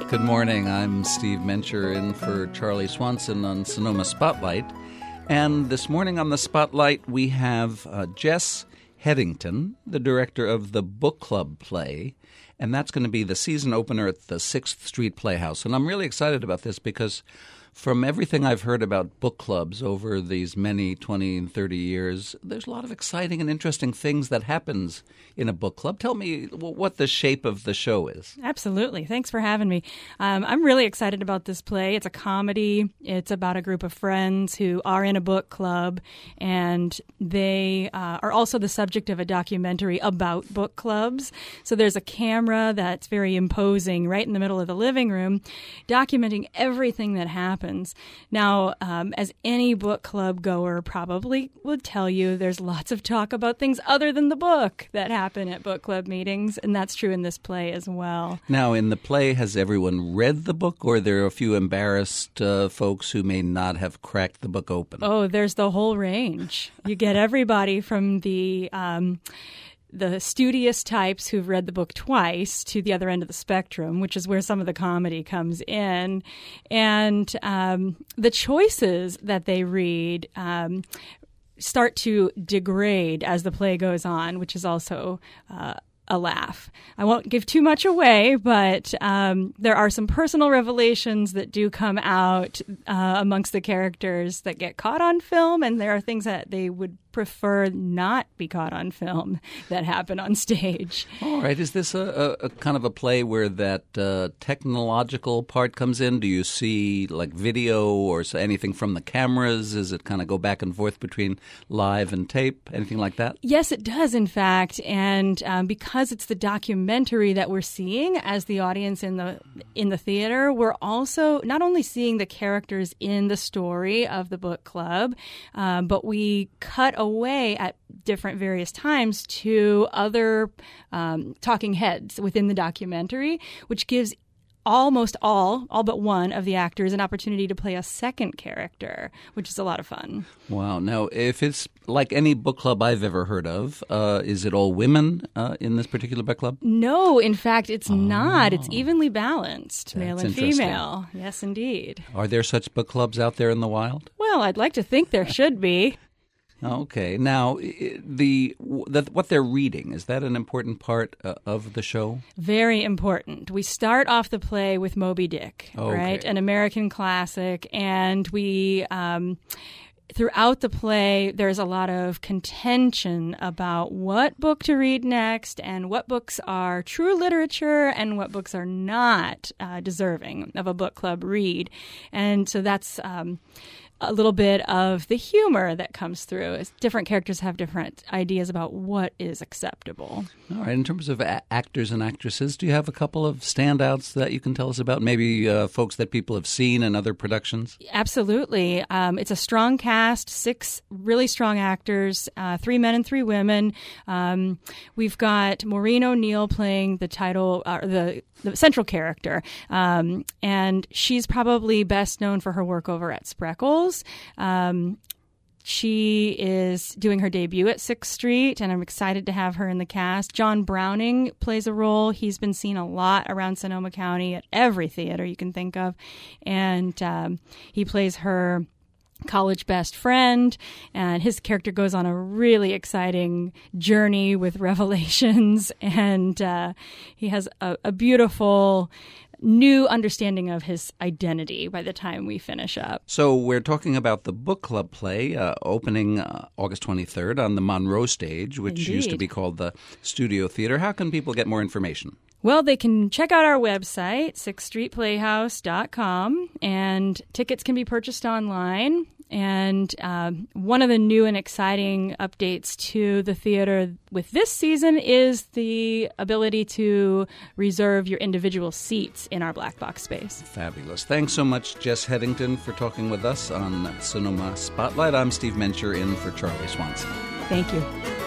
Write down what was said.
Good morning. I'm Steve Mencher in for Charlie Swanson on Sonoma Spotlight. And this morning on the Spotlight, we have Jess Headington, the director of the Book Club play. And that's going to be the season opener at the 6th Street Playhouse. And I'm really excited about this because from everything I've heard about book clubs over these many 20 and 30 years, there's a lot of exciting and interesting things that happens in a book club. Tell me what the shape of the show is. Absolutely. Thanks for having me. I'm really excited about this play. It's a comedy. It's about a group of friends who are in a book club, and they are also the subject of a documentary about book clubs. So there's a camera that's very imposing right in the middle of the living room, documenting everything that happens. Now, as any book club goer probably would tell you, there's lots of talk about things other than the book that happen at book club meetings, and that's true in this play as well. Now, in the play, has everyone read the book, or are there a few embarrassed folks who may not have cracked the book open? Oh, there's the whole range. You get everybody from the studious types who've read the book twice to the other end of the spectrum, which is where some of the comedy comes in. And the choices that they read start to degrade as the play goes on, which is also a laugh. I won't give too much away, but there are some personal revelations that do come out amongst the characters that get caught on film, and there are things that they would prefer not be caught on film that happen on stage. All right. Is this a kind of a play where that technological part comes in? Do you see like video or anything from the cameras? Does it kind of go back and forth between live and tape? Anything like that? Yes, it does, in fact. And because it's the documentary that we're seeing as the audience in the theater, we're also not only seeing the characters in the story of the book club, but we cut away at different various times to other talking heads within the documentary, which gives almost all but one of the actors an opportunity to play a second character, which is a lot of fun. Wow. Now, if it's like any book club I've ever heard of, is it all women in this particular book club? No, in fact, it's not. It's evenly balanced, male That's and female. Yes, indeed. Are there such book clubs out there in the wild? Well, I'd like to think there should be. Okay. Now, what they're reading, is that an important part of the show? Very important. We start off the play with Moby Dick, right? An American classic. And we, throughout the play, there's a lot of contention about what book to read next and what books are true literature and what books are not deserving of a book club read. And so that's a little bit of the humor that comes through. As different characters have different ideas about what is acceptable. All right. In terms of actors and actresses, do you have a couple of standouts that you can tell us about? Maybe folks that people have seen in other productions? Absolutely. It's a strong cast, 6 really strong actors, 3 men and 3 women. We've got Maureen O'Neill playing the title, the central character, and she's probably best known for her work over at Spreckles. She is doing her debut at 6th Street, and I'm excited to have her in the cast. John Browning plays a role. He's been seen a lot around Sonoma County at every theater you can think of, and he plays her college best friend, and his character goes on a really exciting journey with revelations, and he has a beautiful new understanding of his identity by the time we finish up. So we're talking about the book club play opening August 23rd on the Monroe stage, which Indeed. used to be called the Studio Theater. How can people get more information? Well, they can check out our website, 6thstreetplayhouse.com, and tickets can be purchased online. And one of the new and exciting updates to the theater with this season is the ability to reserve your individual seats in our black box space. Fabulous. Thanks so much, Jess Headington, for talking with us on Sonoma Spotlight. I'm Steve Mencher in for Charlie Swanson. Thank you.